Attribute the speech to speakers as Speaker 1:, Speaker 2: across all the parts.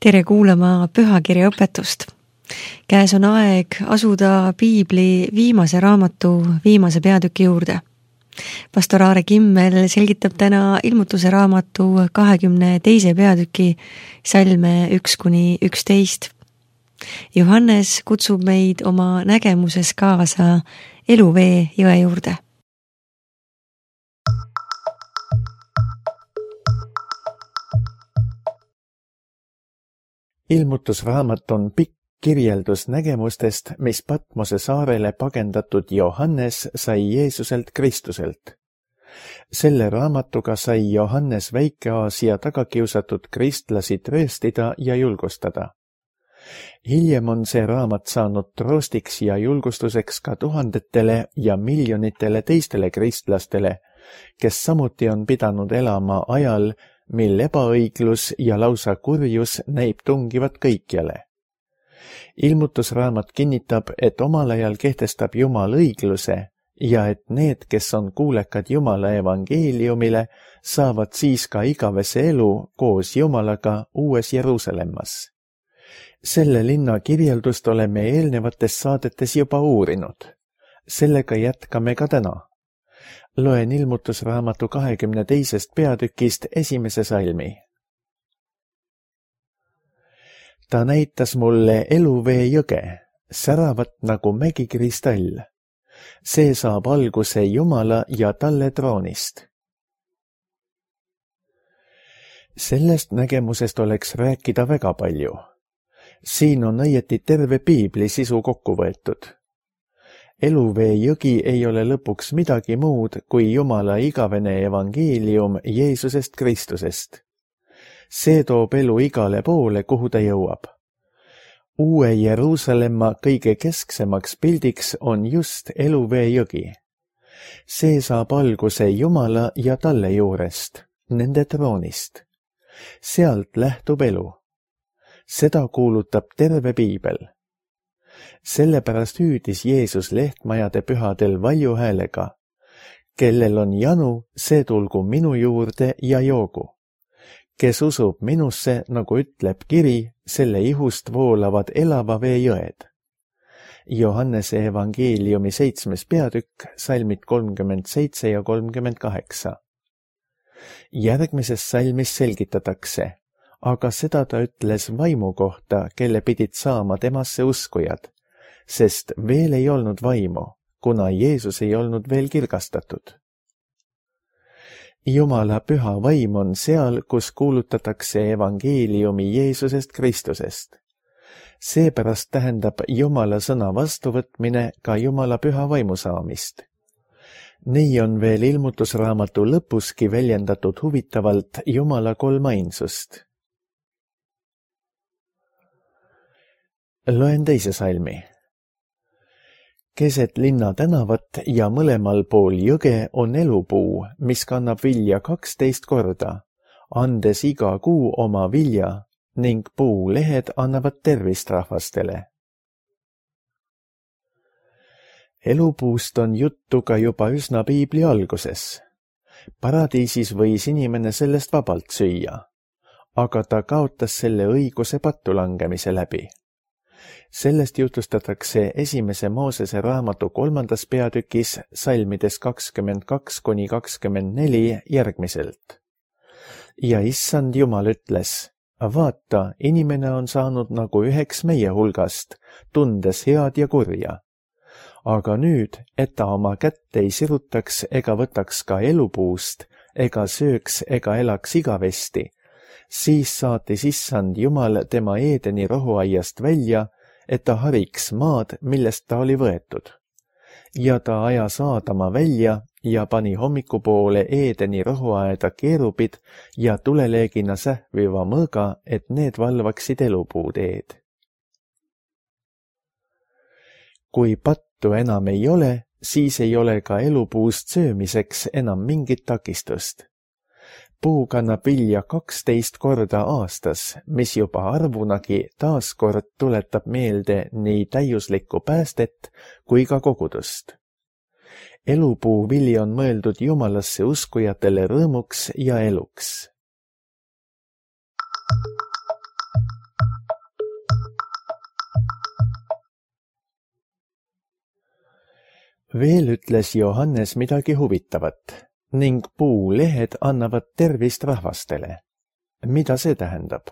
Speaker 1: Tere kuulama pühakirja õpetust. Käes on aeg asuda Piibli viimase raamatu viimase peatüki juurde. Pastor Aare Kimmel selgitab täna ilmutuse raamatu 22. peatüki salme 1-11. Johannes kutsub meid oma nägemuses kaasa eluvee jõe juurde.
Speaker 2: Ilmutusraamat on pikk kirjeldus nägemustest, mis Patmose saarele pagendatud Johannes sai Jeesuselt Kristuselt. Selle raamatuga sai Johannes Väike-Aasia tagakiusatud kristlasi trööstida ja julgustada. Hiljem on see raamat saanud troostiks ja julgustuseks ka tuhandetele ja miljonitele teistele kristlastele, kes samuti on pidanud elama ajal, mil ebaõiglus ja lausa kurjus näib tungivat kõikjale. Ilmutusraamat kinnitab, et omal ajal kehtestab Jumal õigluse ja et need, kes on kuulekad Jumala evangeeliumile, saavad siis ka igavese elu koos Jumalaga uues Jeruusalemmas. Selle linna kirjeldust oleme eelnevates saadetes juba uurinud. Sellega jätkame ka täna. Loen ilmutusraamatu 22. peatükist 1. salmi. Ta näitas mulle eluvee jõge, säravat nagu mägikristall. See saab alguse Jumala ja talle troonist. Sellest nägemusest oleks rääkida väga palju. Siin on õieti terve Piibli sisu kokku võetud. Eluvee jõgi ei ole lõpuks midagi muud kui Jumala igavene evangeelium Jeesusest Kristusest. See toob elu igale poole, kuhu ta jõuab. Uue Jeruusalemma kõige kesksemaks pildiks on just eluvee jõgi. See saab alguse Jumala ja talle juurest, nende troonist. Sealt lähtub elu. Seda kuulutab terve Piibel. Sellepärast hüüdis Jeesus lehtmajade pühadel valju häälega. Kellel on janu, see tulgu minu juurde ja joogu. Kes usub minusse, nagu ütleb kiri, selle ihust voolavad elava vee jõed. Johannese evangeeliumi 7. peatükk, salmid 37 ja 38. Järgmises salmis selgitatakse, aga seda ta ütles vaimu kohta, kelle pidid saama temasse uskujad, sest veel ei olnud vaimu, kuna Jeesus ei olnud veel kirgastatud. Jumala püha vaim on seal, kus kuulutatakse evangeeliumi Jeesusest Kristusest. Seepärast tähendab Jumala sõna vastuvõtmine ka Jumala püha vaimu saamist. Nii on veel ilmutusraamatu lõpuski väljendatud huvitavalt Jumala kolmainsust. Loen teise salmi. Keset linna tänavat ja mõlemal pool jõge on elupuu, mis kannab vilja 12 korda, andes iga kuu oma vilja ning puulehed annavad tervist rahvastele. Elupuust on juttu ka juba üsna Piibli alguses. Paradiisis võis inimene sellest vabalt süüa, aga ta kaotas selle õiguse pattu langemise läbi. Sellest jutustatakse 1. Moosese raamatu 3. peatükis salmides 22-24 järgmiselt. Ja issand Jumal ütles, vaata, inimene on saanud nagu üheks meie hulgast, tundes head ja kurja. Aga nüüd, et ta oma kätt ei sirutaks ega võtaks ka elupuust, ega sööks ega elaks igavesti, siis saatis issand Jumal tema Eedeni rohuaiast välja, et ta hariks maad, millest ta oli võetud. Ja ta ajas Aadama välja ja pani hommikupoole Eedeni rohuaeda keerubid ja tuleleegina sähviva mõõga, et need valvaksid elupuu teed. Kui pattu enam ei ole, siis ei ole ka elupuust söömiseks enam mingit takistust. Puu kannab vilja 12 korda aastas, mis juba arvunagi taaskord tuletab meelde nii täiuslikku päästet kui ka kogudust. Elupuu vili on mõeldud Jumalasse uskujatele rõõmuks ja eluks. Veel ütles Johannes midagi huvitavat ning puulehed annavad tervist rahvastele. Mida see tähendab?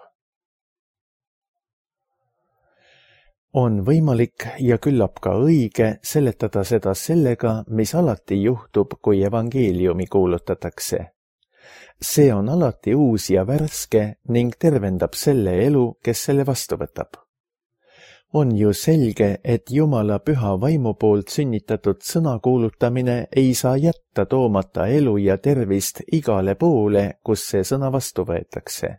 Speaker 2: On võimalik ja küllap ka õige seletada seda sellega, mis alati juhtub, kui evangeeliumi kuulutatakse. See on alati uus ja värske ning tervendab selle elu, kes selle vastu võtab. On ju selge, et Jumala püha vaimu poolt sünnitatud sõna kuulutamine ei saa jätta toomata elu ja tervist igale poole, kus see sõna vastu võetakse.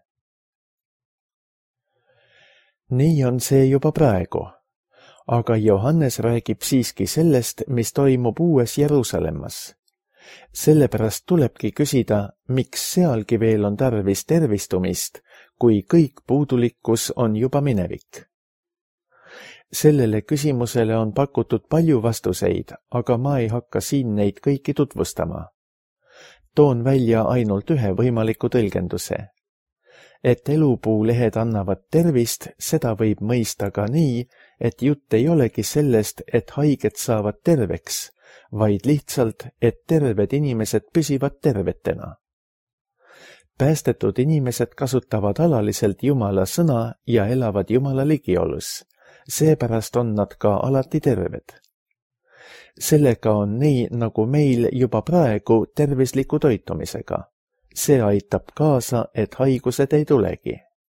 Speaker 2: Nii on see juba praegu, aga Johannes räägib siiski sellest, mis toimub uues Jeruusalemmas. Sellepärast tulebki küsida, miks sealgi veel on tarvis tervistumist, kui kõik puudulikkus on juba minevik. Sellele küsimusele on pakutud palju vastuseid, aga ma ei hakka siin neid kõiki tutvustama. Toon välja ainult ühe võimaliku tõlgenduse. Et elupuulehed annavad tervist, seda võib mõista ka nii, et jutt ei olegi sellest, et haiged saavad terveks, vaid lihtsalt, et terved inimesed püsivad tervetena. Päästetud inimesed kasutavad alaliselt Jumala sõna ja elavad Jumala ligiolus. Seepärast on nad ka alati terved. Sellega on nii, nagu meil juba praegu tervisliku toitumisega. See aitab kaasa, et haigused ei tulegi.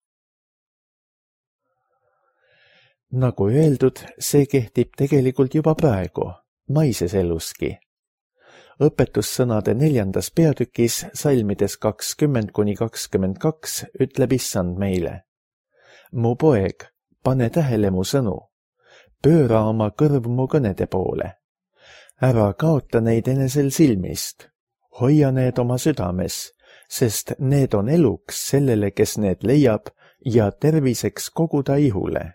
Speaker 2: Nagu öeldud, see kehtib tegelikult juba praegu, maises eluski. Õpetussõnade 4. peatükis salmides 20–22 ütleb Issand meile. Mu poeg, pane tähele mu sõnu, pööra oma kõrv mu kõnede poole. Ära kaota neid enesel silmist, hoia need oma südames, sest need on eluks sellele, kes need leiab ja terviseks kogu ta ihule.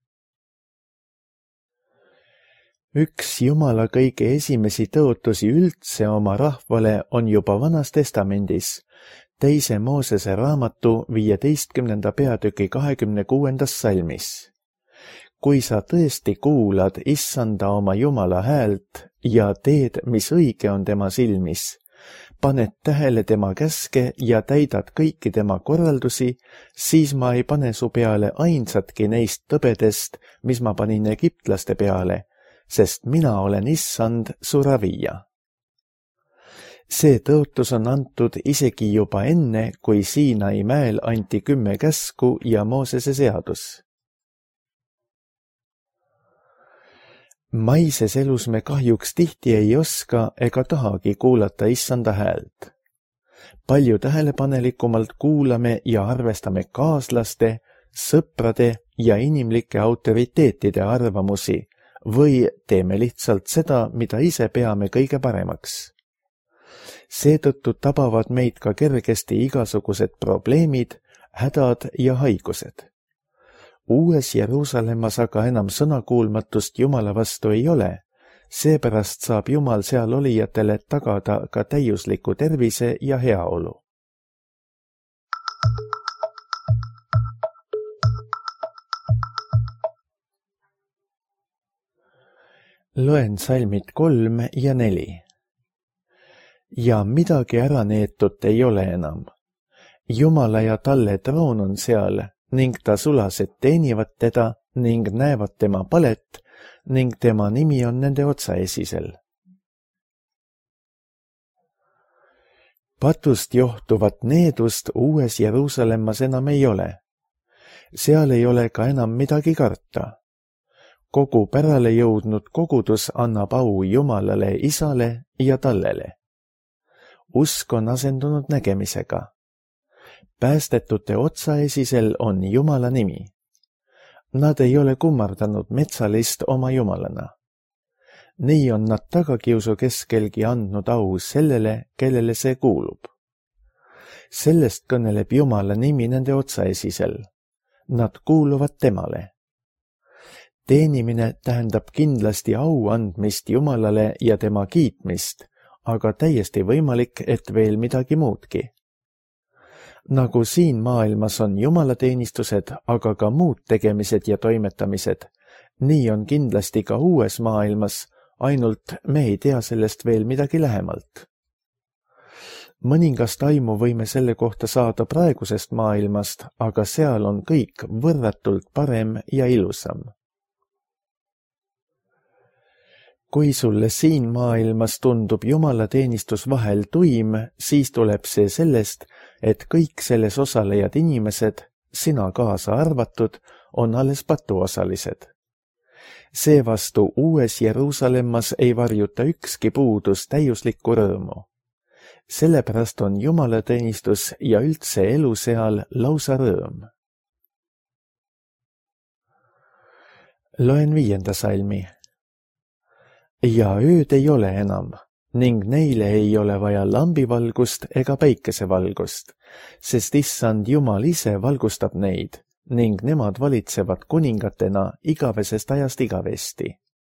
Speaker 2: Üks Jumala kõige esimesi tõotusi üldse oma rahvale on juba Vanas Testamendis, 2. Moosese raamatu 15. peatüki 26. salmis. Kui sa tõesti kuulad Issanda oma Jumala häält ja teed, mis õige on tema silmis, paned tähele tema käske ja täidad kõiki tema korraldusi, siis ma ei pane su peale ainsatki neist tõbedest, mis ma panin egiptlaste peale, sest mina olen Issand su ravija. See tõotus on antud isegi juba enne, kui Siinai mäel anti 10 käsku ja Moosese seadus. Maises elus me kahjuks tihti ei oska ega tahagi kuulata Issanda häält. Palju tähelepanelikumalt kuulame ja arvestame kaaslaste, sõprade ja inimlike autoriteetide arvamusi või teeme lihtsalt seda, mida ise peame kõige paremaks. Seetõttu tabavad meid ka kergesti igasugused probleemid, hädad ja haigused. Uues Jeruusalemmas aga enam sõnakuulmatust Jumala vastu ei ole, seepärast saab Jumal seal olijatele tagada ka täiusliku tervise ja heaolu. Loen salmid 3 ja 4. Ja midagi ära neetut ei ole enam. Jumala ja talle troon on seal ning ta sulased teenivad teda ning näevad tema palet ning tema nimi on nende otsaesisel. Patust johtuvat needust uues Jeruusalemmas enam ei ole. Seal ei ole ka enam midagi karta. Kogu pärale jõudnud kogudus annab au Jumalale Isale ja tallele. Usk on asendunud nägemisega. Päästetute otsaesisel on Jumala nimi. Nad ei ole kummardanud metsalist oma jumalana. Nii on nad tagakiusu keskelgi andnud au sellele, kellele see kuulub. Sellest kõneleb Jumala nimi nende otsaesisel. Nad kuuluvad temale. Teenimine tähendab kindlasti au andmist Jumalale ja tema kiitmist, aga täiesti võimalik, et veel midagi muudki. Nagu siin maailmas on jumalateenistused, aga ka muud tegemised ja toimetamised, nii on kindlasti ka uues maailmas ainult me ei tea sellest veel midagi lähemalt. Mõningast aimu võime selle kohta saada praegusest maailmast, aga seal on kõik võrratult parem ja ilusam. Kui sulle siin maailmas tundub jumalateenistus vahel tuim, siis tuleb see sellest, et kõik selles osalejad inimesed, sina kaasa arvatud, on alles patuosalised. Seevastu Uues Jeruusalemmas ei varjuta ükski puudus täiuslikku rõõmu. Sellepärast on jumalateenistus ja üldse elu seal lausa rõõm. Loen 5. salmi. Ja ööd ei ole enam, ning neile ei ole vaja lambivalgust ega päikesevalgust, sest Issand Jumal ise valgustab neid, ning nemad valitsevad kuningatena igavesest ajast igavesti.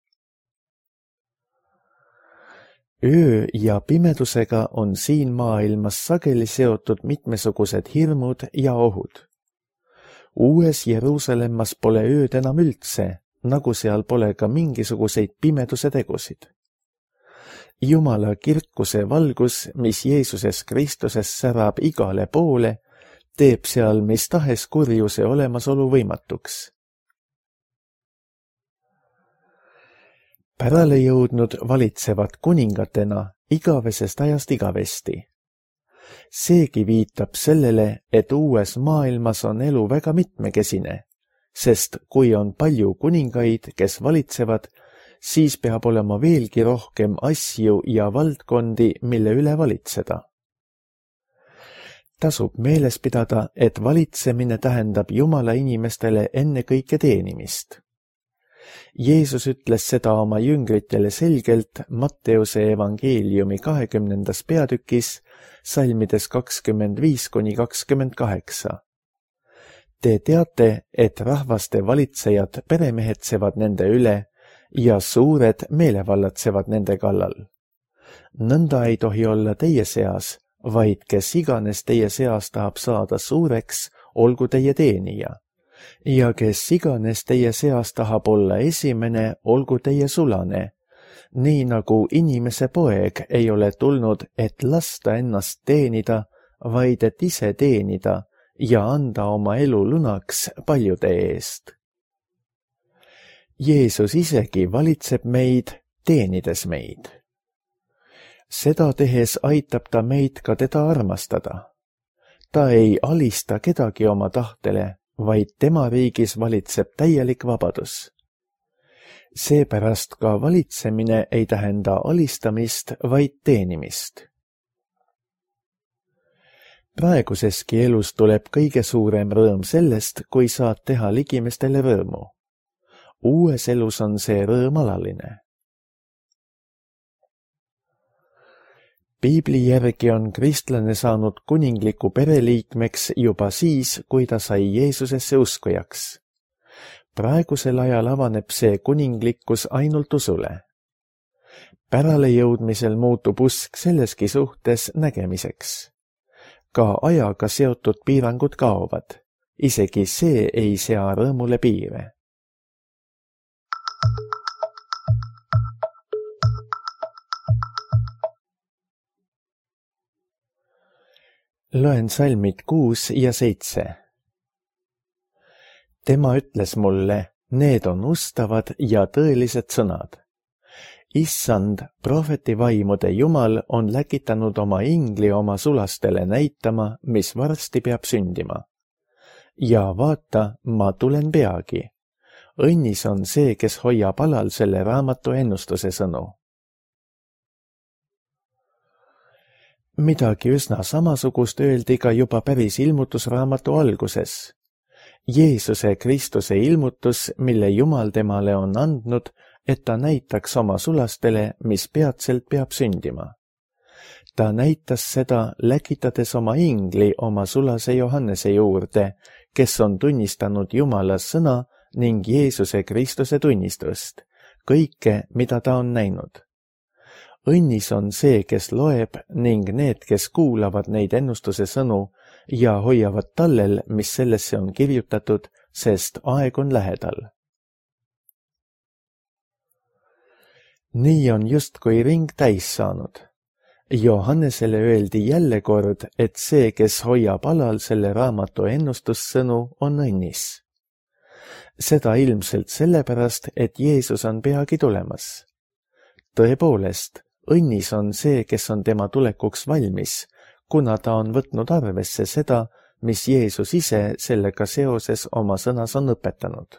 Speaker 2: Öö ja pimedusega on siin maailmas sageli seotud mitmesugused hirmud ja ohud. Uues Jeruusalemmas pole ööd enam üldse, nagu seal pole ka mingisuguseid pimeduse tegusid. Jumala kirkuse valgus, mis Jeesuses Kristuses särab igale poole, teeb seal mis tahes kurjuse olemasolu võimatuks. Pärale jõudnud valitsevad kuningatena igavesest ajast igavesti. Seegi viitab sellele, et uues maailmas on elu väga mitmekesine, sest kui on palju kuningaid, kes valitsevad, siis peab olema veelgi rohkem asju ja valdkondi, mille üle valitseda. Tasub meeles pidada, et valitsemine tähendab Jumala inimestele ennekõike teenimist. Jeesus ütles seda oma jüngritele selgelt Matteuse evangeeliumi 20. peatükis, salmides 25–28. Te teate, et rahvaste valitsejad peremehetsevad nende üle ja suured meelevallatsevad nende kallal. Nõnda ei tohi olla teie seas, vaid kes iganes teie seas tahab saada suureks, olgu teie teenija. Ja kes iganes teie seas tahab olla esimene, olgu teie sulane, nii nagu inimese poeg ei ole tulnud, et lasta ennast teenida, vaid et ise teenida ja anda oma elu lunaks paljude eest. Jeesus isegi valitseb meid, teenides meid. Seda tehes aitab ta meid ka teda armastada. Ta ei alista kedagi oma tahtele, vaid tema riigis valitseb täielik vabadus. Seepärast ka valitsemine ei tähenda alistamist, vaid teenimist. Praeguseski elus tuleb kõige suurem rõõm sellest, kui saad teha ligimestele rõõmu. Uues elus on see rõõm alaline. Piibli järgi on kristlane saanud kuningliku pereliikmeks juba siis, kui ta sai Jeesusesse uskujaks. Praegusel ajal avaneb see kuninglikkus ainult usule. Pärale jõudmisel muutub usk selleski suhtes nägemiseks. Ka ajaga seotud piirangud kaovad, isegi see ei sea rõõmule piire. Loen salmid 6 ja 7. Tema ütles mulle, need on ustavad ja tõelised sõnad. Issand, prohvetivaimude Jumal on läkitanud oma ingli oma sulastele näitama, mis varsti peab sündima. Ja vaata, ma tulen peagi. Õnnis on see, kes hoiab alal selle raamatu ennustuse sõnu. Midagi üsna samasugust öeldi ka juba päris ilmutusraamatu alguses. Jeesuse Kristuse ilmutus, mille Jumal temale on andnud, et ta näitaks oma sulastele, mis peatselt peab sündima. Ta näitas seda, läkitades oma ingli oma sulase Johannese juurde, kes on tunnistanud Jumala sõna ning Jeesuse Kristuse tunnistust, kõike, mida ta on näinud. Õnnis on see, kes loeb ning need, kes kuulavad neid ennustuse sõnu ja hoiavad tallel, mis sellesse on kirjutatud, sest aeg on lähedal. nii on justkui ring täis saanud. Johannesele öeldi jälle kord, et see, kes hoiab alal selle raamatu ennustussõnu, on õnnis. Seda ilmselt sellepärast, et Jeesus on peagi tulemas. Tõepoolest, õnnis on see, kes on tema tulekuks valmis, kuna ta on võtnud arvesse seda, mis Jeesus ise sellega seoses oma sõnas on õpetanud.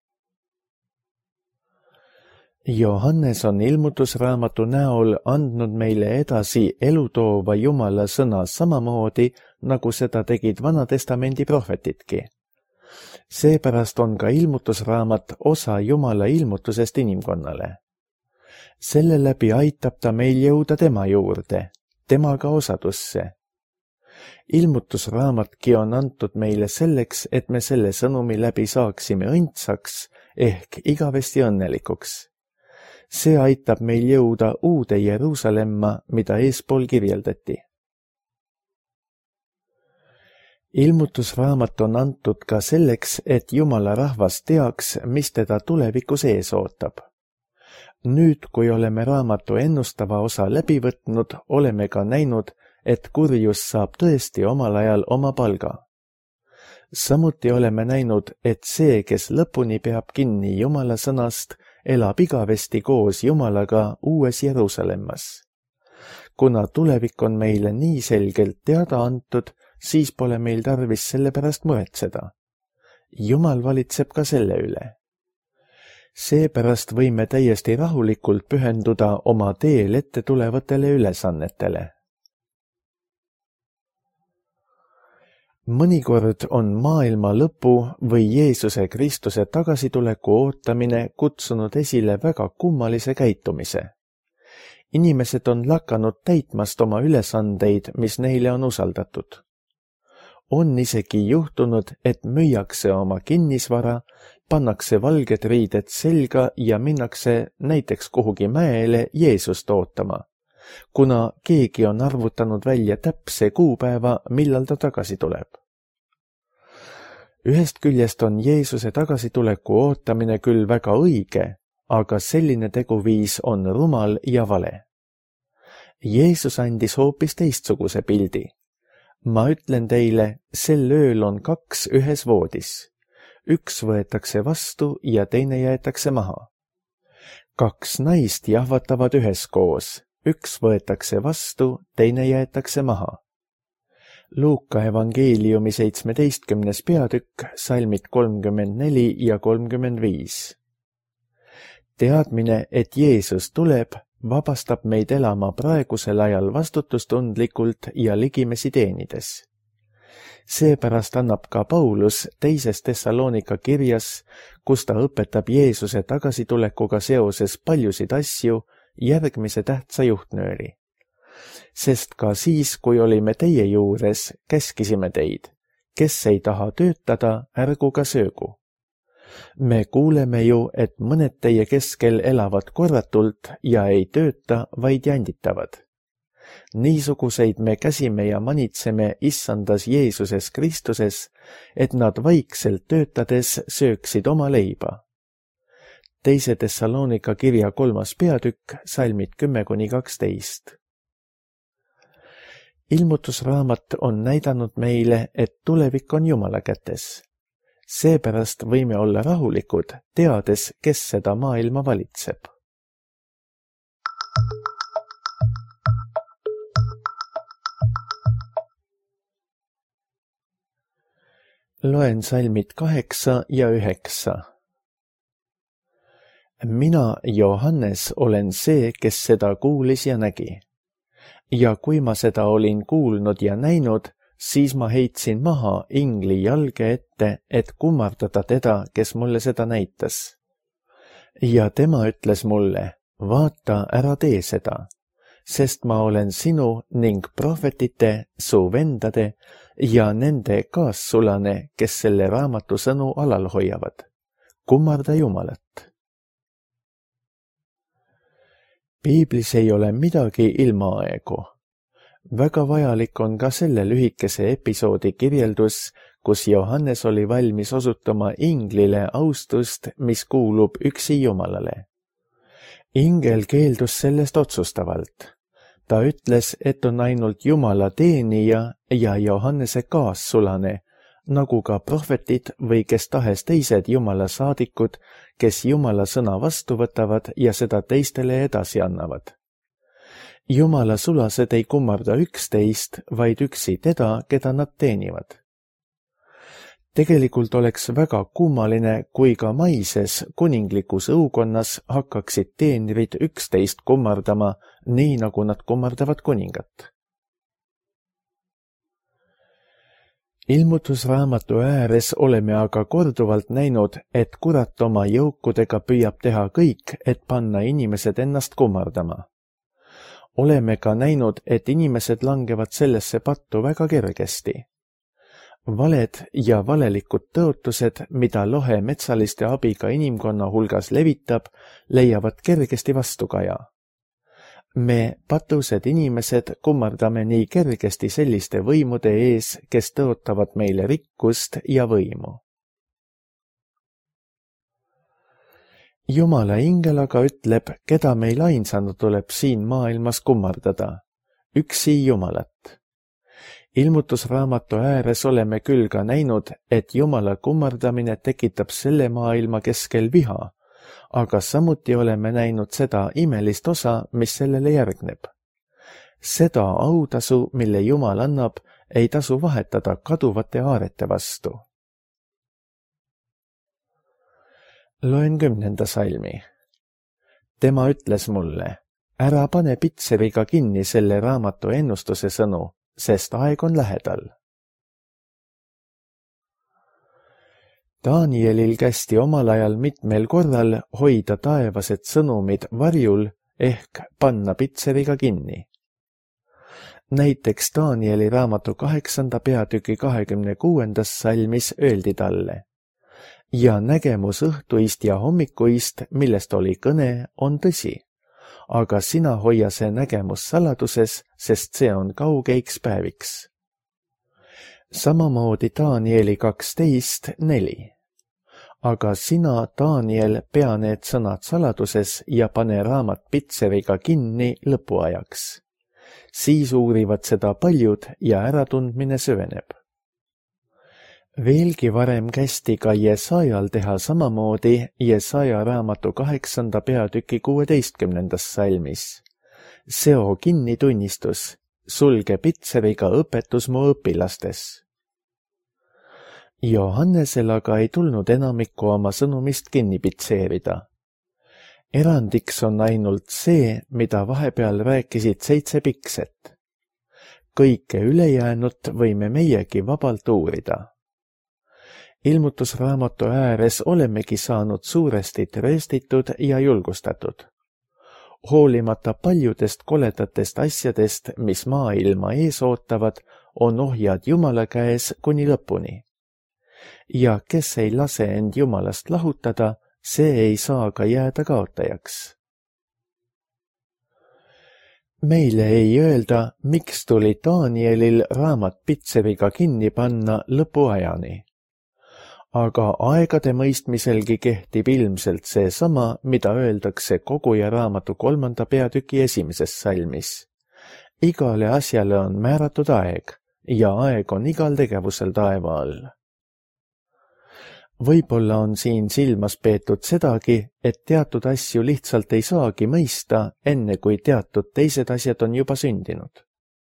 Speaker 2: Johannes on ilmutusraamatu näol andnud meile edasi elutoova Jumala sõna samamoodi, nagu seda tegid Vana-testamendi prohvetidki. Seepärast on ka ilmutusraamat osa Jumala ilmutusest inimkonnale. Selle läbi aitab ta meil jõuda tema juurde, temaga osadusse. Ilmutusraamatki on antud meile selleks, et me selle sõnumi läbi saaksime õndsaks ehk igavesti õnnelikuks. See aitab meil jõuda uude Jeruusalemma, mida eespool kirjeldati. Ilmutusraamat on antud ka selleks, et Jumala rahvas teaks, mis teda tulevikus ees ootab. Nüüd, kui oleme raamatu ennustava osa läbi võtnud, oleme ka näinud, et kurjus saab tõesti omal ajal oma palga. Samuti oleme näinud, et see, kes lõpuni peab kinni Jumala sõnast, elab igavesti koos Jumalaga uues Jeruusalemmas. Kuna tulevik on meile nii selgelt teada antud, siis pole meil tarvis selle pärast muretseda. Jumal valitseb ka selle üle. Seepärast võime täiesti rahulikult pühenduda oma teel ette tulevatele ülesannetele. Mõnikord on maailma lõpu või Jeesuse Kristuse tagasituleku ootamine kutsunud esile väga kummalise käitumise. Inimesed on lakanud täitmast oma ülesandeid, mis neile on usaldatud. On isegi juhtunud, et müüakse oma kinnisvara, pannakse valged riided selga ja minnakse näiteks kuhugi mäele Jeesust ootama, kuna keegi on arvutanud välja täpse kuupäeva, millal ta tagasi tuleb. Ühest küljest on Jeesuse tagasituleku ootamine küll väga õige, aga selline teguviis on rumal ja vale. Jeesus andis hoopis teistsuguse pildi. Ma ütlen teile, sel ööl on 2 ühes voodis. Üks võetakse vastu ja teine jäetakse maha. 2 naist jahvatavad üheskoos. Üks võetakse vastu, teine jäetakse maha. Luuka evangeeliumi 17. peatükk, salmid 34 ja 35. Teadmine, et Jeesus tuleb, vabastab meid elama praegusel ajal vastutustundlikult ja ligimesi teenides. Seepärast annab ka Paulus 2. Thessalonika kirjas, kus ta õpetab Jeesuse tagasitulekuga seoses paljusid asju, järgmise tähtsa juhtnööri. Sest ka siis, kui olime teie juures, käskisime teid, kes ei taha töötada, ärgu ka söögu. Me kuuleme ju, et mõned teie keskel elavad korratult ja ei tööta, vaid janditavad. Niisuguseid me käsime ja manitseme issandas Jeesuses Kristuses, et nad vaikselt töötades sööksid oma leiba. 2. Thessalonika kirja 3. peatükk, salmid 10-12. Ilmutusraamat on näidanud meile, et tulevik on Jumala kätes. Seepärast võime olla rahulikud, teades, kes seda maailma valitseb. Loen salmid 8 ja 9. Mina, Johannes, olen see, kes seda kuulis ja nägi. Ja kui ma seda olin kuulnud ja näinud, siis ma heitsin maha ingli jalge ette, et kummardada teda, kes mulle seda näitas. Ja tema ütles mulle, vaata, ära tee seda, sest ma olen sinu ning prohvetite, su vendade ja nende kaassulane, kes selle raamatu sõnu alal hoiavad. Kummarda Jumalat. Piiblis ei ole midagi ilmaaegu. Väga vajalik on ka selle lühikese episoodi kirjeldus, kus Johannes oli valmis osutama inglile austust, mis kuulub üksi Jumalale. Ingel keeldus sellest otsustavalt. Ta ütles, et on ainult Jumala teenija ja Johannese kaassulane, nagu ka prohvetid või kes tahes teised Jumala saadikud, kes Jumala sõna vastu võtavad ja seda teistele edasi annavad. Jumala sulased ei kummarda üksteist, vaid üksi teda, keda nad teenivad. Tegelikult oleks väga kummaline, kui ka maises kuninglikus õukonnas hakkaksid teenrid üksteist kummardama, nii nagu nad kummardavad kuningat. Ilmutusraamatu ääres oleme aga korduvalt näinud, et kurat oma jõukudega püüab teha kõik, et panna inimesed ennast kummardama. Oleme ka näinud, et inimesed langevad sellesse pattu väga kergesti. Valed ja valelikud tõotused, mida lohe metsaliste abiga inimkonna hulgas levitab, leiavad kergesti vastukaja. Me, patused inimesed, kummardame nii kergesti selliste võimude ees, kes tõotavad meile rikkust ja võimu. Jumala ingel aga ütleb, keda meil ainsana tuleb siin maailmas kummardada, üksi Jumalat. Ilmutusraamatu ääres oleme küll ka näinud, et Jumala kummardamine tekitab selle maailma keskel viha, aga samuti oleme näinud seda imelist osa, mis sellele järgneb. Seda autasu, mille Jumal annab, ei tasu vahetada kaduvate aarete vastu. Loen 10. salmi. Tema ütles mulle, ära pane pitseriga kinni selle raamatu ennustuse sõnu, sest aeg on lähedal. Danielil kästi omal ajal mitmel korral hoida taevased sõnumid varjul ehk panna pitseriga kinni. Näiteks Danieli raamatu 8. peatüki 26. salmis öeldi talle, ja nägemus õhtuist ja hommikuist, millest oli kõne, on tõsi, aga sina hoia see nägemus saladuses, sest see on kaugeiks päeviks. Samamoodi Danieli 12:4. Aga sina, Daniel, pea need sõnad saladuses ja pane raamat pitseriga kinni lõpuajaks. Siis uurivad seda paljud ja äratundmine süveneb. Veelgi varem kästi ka Jesajal teha samamoodi Jesaja raamatu 8. peatüki 16. salmis. Seo kinni tunnistus, sulge pitseriga õpetus mu õpilastes. Johannesel aga ei tulnud enamikku oma sõnumist kinni pitseerida. Erandiks on ainult see, mida vahepeal rääkisid 7 pikset. Kõike ülejäänut võime meiegi vabalt uurida. Ilmutusraamatu ääres olemegi saanud suuresti trööstitud ja julgustatud. Hoolimata paljudest koledatest asjadest, mis maailma ees ootavad, on ohjad Jumala käes kuni lõpuni. Ja kes ei lase end Jumalast lahutada, see ei saa ka jääda kaotajaks. Meile ei öelda, miks tuli Danielil raamat pitseriga kinni panna lõpuajani. Aga aegade mõistmiselgi kehtib ilmselt seesama, mida öeldakse Koguja raamatu 3. peatüki 1. salmis. Igale asjale on määratud aeg ja aeg on igal tegevusel taeva all. Võib-olla on siin silmas peetud sedagi, et teatud asju lihtsalt ei saagi mõista, enne kui teatud teised asjad on juba sündinud.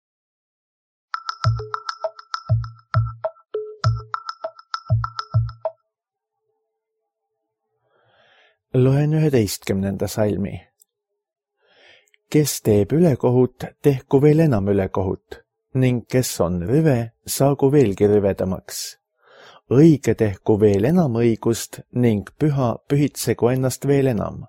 Speaker 2: Loen 11. salmi. Kes teeb ülekohut, tehku veel enam ülekohut, ning kes on rüve, saagu veelgi rüvedamaks. Õige tehku veel enam õigust ning püha pühitsegu ennast veel enam.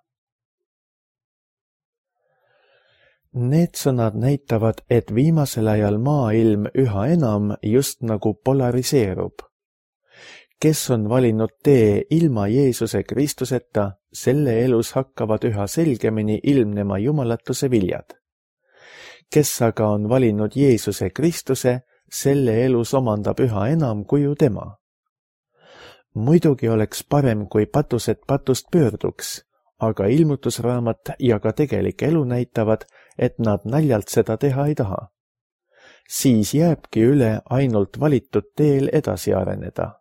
Speaker 2: Need sõnad näitavad, et viimasel ajal maailm üha enam just nagu polariseerub. Kes on valinud tee ilma Jeesuse Kristuseta, selle elus hakkavad üha selgemini ilmnema jumalatuse viljad. Kes aga on valinud Jeesuse Kristuse, selle elus omandab üha enam kuju tema. Muidugi oleks parem, kui patused patust pöörduks, aga ilmutusraamat ja ka tegelik elu näitavad, et nad naljalt seda teha ei taha. Siis jääbki üle ainult valitud teel edasi areneda.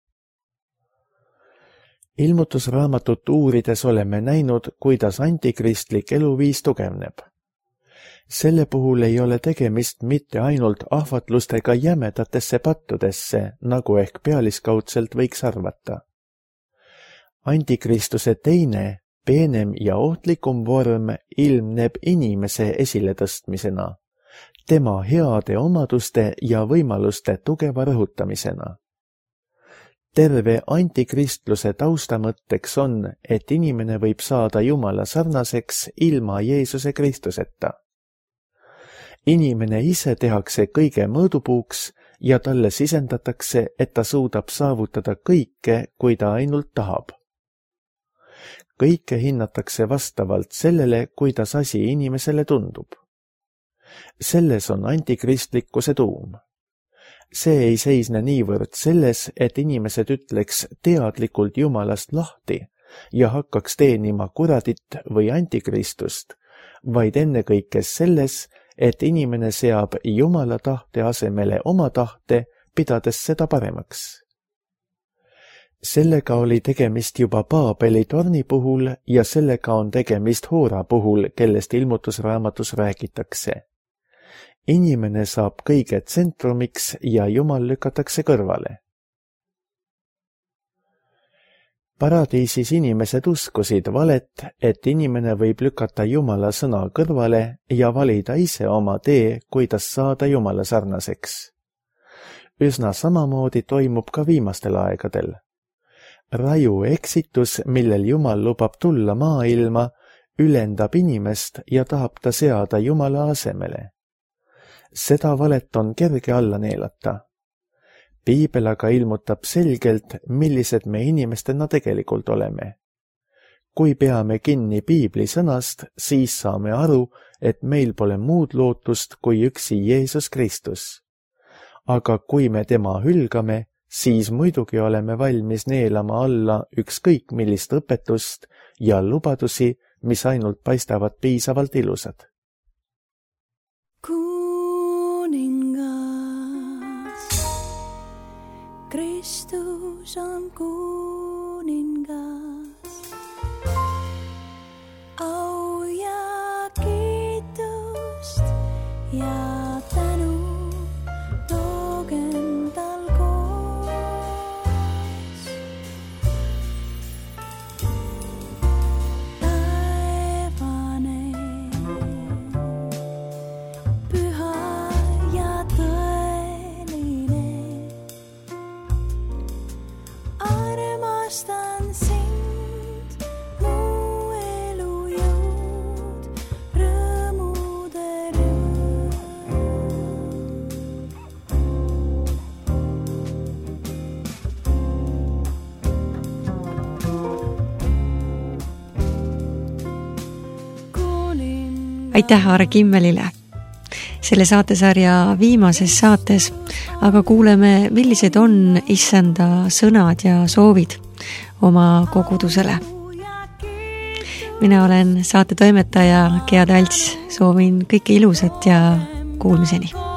Speaker 2: Ilmutusraamatut uurides oleme näinud, kuidas antikristlik eluviis tugevneb. Selle puhul ei ole tegemist mitte ainult ahvatlustega jämedatesse pattudesse, nagu ehk pealiskaudselt võiks arvata. Antikristuse teine, peenem ja ohtlikum vorm ilmneb inimese esiletõstmisena, tema heade omaduste ja võimaluste tugeva rõhutamisena. Terve antikristluse taustamõtteks on, et inimene võib saada Jumala sarnaseks ilma Jeesuse Kristuseta. Inimene ise tehakse kõige mõõdupuuks ja talle sisendatakse, et ta suudab saavutada kõike, kui ta ainult tahab. Kõike hinnatakse vastavalt sellele, kuidas asi inimesele tundub. Selles on antikristlikkuse tuum. See ei seisne niivõrd selles, et inimesed ütleks teadlikult Jumalast lahti ja hakkaks teenima kuradit või antikristust, vaid ennekõike selles, et inimene seab Jumala tahte asemele oma tahte, pidades seda paremaks. Sellega oli tegemist juba Paabeli torni puhul ja sellega on tegemist Hoora puhul, kellest ilmutusraamatus räägitakse. Inimene saab kõige tsentrumiks ja Jumal lükatakse kõrvale. Paradiisis inimesed uskusid valet, et inimene võib lükata Jumala sõna kõrvale ja valida ise oma tee, kuidas saada Jumala sarnaseks. Üsna samamoodi toimub ka viimastel aegadel. Raju eksitus, millel Jumal lubab tulla maailma, ülendab inimest ja tahab ta seada Jumala asemele. Seda valet on kerge alla neelata. Piibel aga ilmutab selgelt, millised me inimestena tegelikult oleme. Kui peame kinni Piibli sõnast, siis saame aru, et meil pole muud lootust kui üksi Jeesus Kristus. Aga kui me tema hülgame, siis muidugi oleme valmis neelama alla ükskõik millist õpetust ja lubadusi, mis ainult paistavad piisavalt ilusad.
Speaker 3: Kristus on kuningas, au ja kiitust ja tänu toogem tal koos. Taevane, püha ja tõeline, armastan sind, mu elu jõud, rõõmude rõõm.
Speaker 1: Aitäh Aare Kimmelile! Selle saatesarja viimases saates aga kuuleme, millised on issanda sõnad ja soovid oma kogudusele. Mina olen saate toimetaja Gea Talts, soovin kõike ilusat ja kuulmiseni!